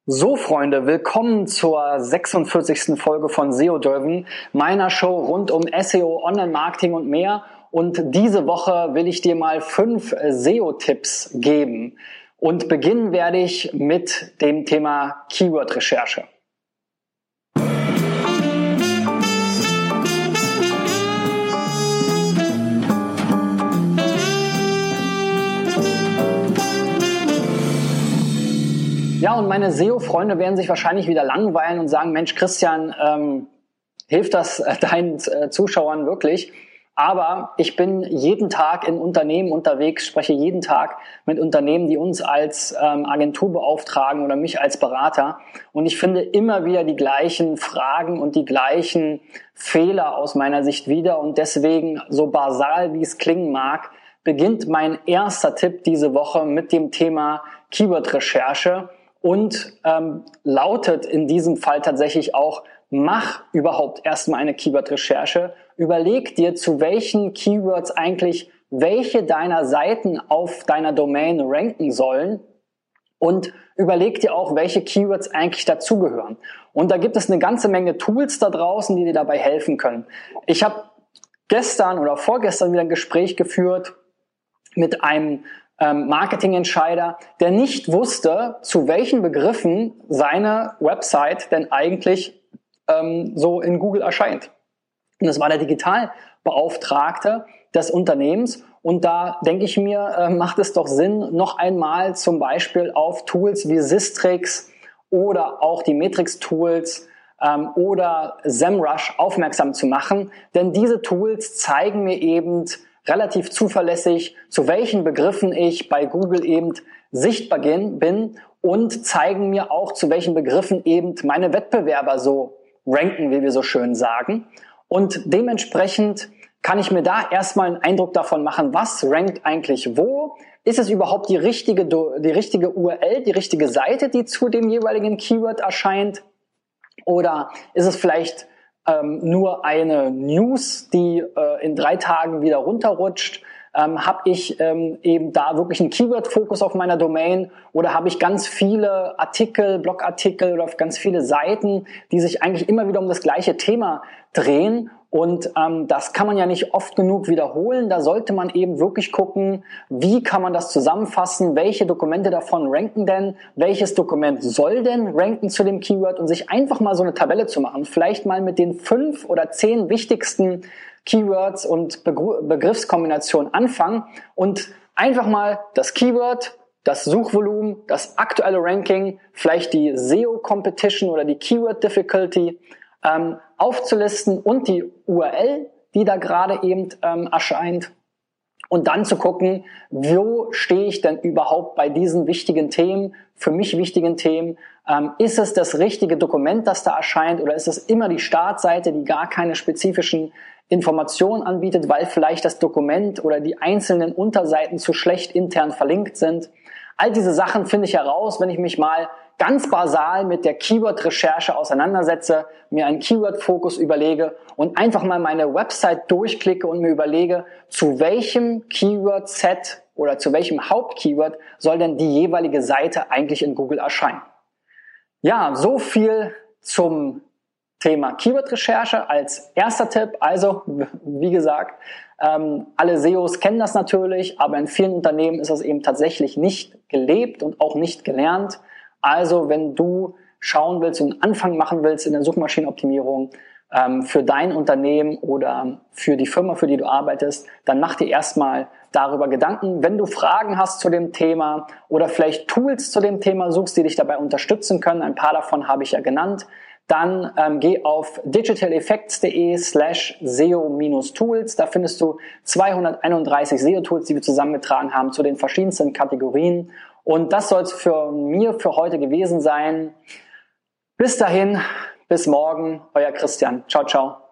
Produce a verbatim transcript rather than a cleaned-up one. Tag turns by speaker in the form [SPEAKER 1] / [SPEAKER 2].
[SPEAKER 1] So, Freunde, willkommen zur sechsundvierzigsten Folge von S E O-Driven, meiner Show rund um S E O, Online-Marketing und mehr. Und diese Woche will ich dir mal fünf S E O-Tipps geben. Und beginnen werde ich mit dem Thema Keyword-Recherche. Ja, und meine S E O-Freunde werden sich wahrscheinlich wieder langweilen und sagen, Mensch, Christian, ähm, hilft das äh, deinen äh, Zuschauern wirklich? Aber ich bin jeden Tag in Unternehmen unterwegs, spreche jeden Tag mit Unternehmen, die uns als ähm, Agentur beauftragen oder mich als Berater. Und ich finde immer wieder die gleichen Fragen und die gleichen Fehler aus meiner Sicht wieder. Und deswegen, so basal wie es klingen mag, beginnt mein erster Tipp diese Woche mit dem Thema Keyword-Recherche. Und ähm, lautet in diesem Fall tatsächlich auch, mach überhaupt erstmal eine Keyword-Recherche. Überleg dir, zu welchen Keywords eigentlich welche deiner Seiten auf deiner Domain ranken sollen. Und überleg dir auch, welche Keywords eigentlich dazugehören. Und da gibt es eine ganze Menge Tools da draußen, die dir dabei helfen können. Ich habe gestern oder vorgestern wieder ein Gespräch geführt mit einem Marketingentscheider, der nicht wusste, zu welchen Begriffen seine Website denn eigentlich ähm, so in Google erscheint. Und das war der Digitalbeauftragte des Unternehmens. Und da denke ich mir, äh, macht es doch Sinn, noch einmal zum Beispiel auf Tools wie Sistrix oder auch die Matrix-Tools ähm, oder SEMrush aufmerksam zu machen. Denn diese Tools zeigen mir eben relativ zuverlässig, zu welchen Begriffen ich bei Google eben sichtbar bin und zeigen mir auch, zu welchen Begriffen eben meine Wettbewerber so ranken, wie wir so schön sagen. Und dementsprechend kann ich mir da erstmal einen Eindruck davon machen, was rankt eigentlich wo? Ist es überhaupt die richtige, die richtige U R L, die richtige Seite, die zu dem jeweiligen Keyword erscheint? Oder ist es vielleicht Ähm, nur eine News, die äh, in drei Tagen wieder runterrutscht? Ähm, habe ich ähm, eben da wirklich einen Keyword-Fokus auf meiner Domain oder habe ich ganz viele Artikel, Blogartikel oder ganz viele Seiten, die sich eigentlich immer wieder um das gleiche Thema drehen? Und ähm, das kann man ja nicht oft genug wiederholen. Da sollte man eben wirklich gucken, wie kann man das zusammenfassen, welche Dokumente davon ranken denn, welches Dokument soll denn ranken zu dem Keyword und sich einfach mal so eine Tabelle zu machen. Vielleicht mal mit den fünf oder zehn wichtigsten Keywords und Begr- Begriffskombinationen anfangen und einfach mal das Keyword, das Suchvolumen, das aktuelle Ranking, vielleicht die S E O-Competition oder die Keyword-Difficulty ähm, aufzulisten und die U R L, die da gerade eben ähm, erscheint. Und dann zu gucken, wo stehe ich denn überhaupt bei diesen wichtigen Themen, für mich wichtigen Themen. Ähm, ist es das richtige Dokument, das da erscheint, oder ist es immer die Startseite, die gar keine spezifischen Informationen anbietet, weil vielleicht das Dokument oder die einzelnen Unterseiten zu schlecht intern verlinkt sind? All diese Sachen finde ich heraus, wenn ich mich mal ganz basal mit der Keyword-Recherche auseinandersetze, mir einen Keyword-Fokus überlege und einfach mal meine Website durchklicke und mir überlege, zu welchem Keyword-Set oder zu welchem Hauptkeyword soll denn die jeweilige Seite eigentlich in Google erscheinen. Ja, so viel zum Thema Keyword-Recherche als erster Tipp. Also, wie gesagt, ähm, alle S E Os kennen das natürlich, aber in vielen Unternehmen ist das eben tatsächlich nicht gelebt und auch nicht gelernt. Also, wenn du schauen willst und einen Anfang machen willst in der Suchmaschinenoptimierung ähm, für dein Unternehmen oder für die Firma, für die du arbeitest, dann mach dir erstmal darüber Gedanken. Wenn du Fragen hast zu dem Thema oder vielleicht Tools zu dem Thema suchst, die dich dabei unterstützen können, ein paar davon habe ich ja genannt, dann ähm, geh auf digitaleffects.de slash SEO-Tools. Da findest du zweihunderteinunddreißig S E O-Tools, die wir zusammengetragen haben zu den verschiedensten Kategorien. Und das soll es für mir für heute gewesen sein. Bis dahin, bis morgen, euer Christian. Ciao, ciao.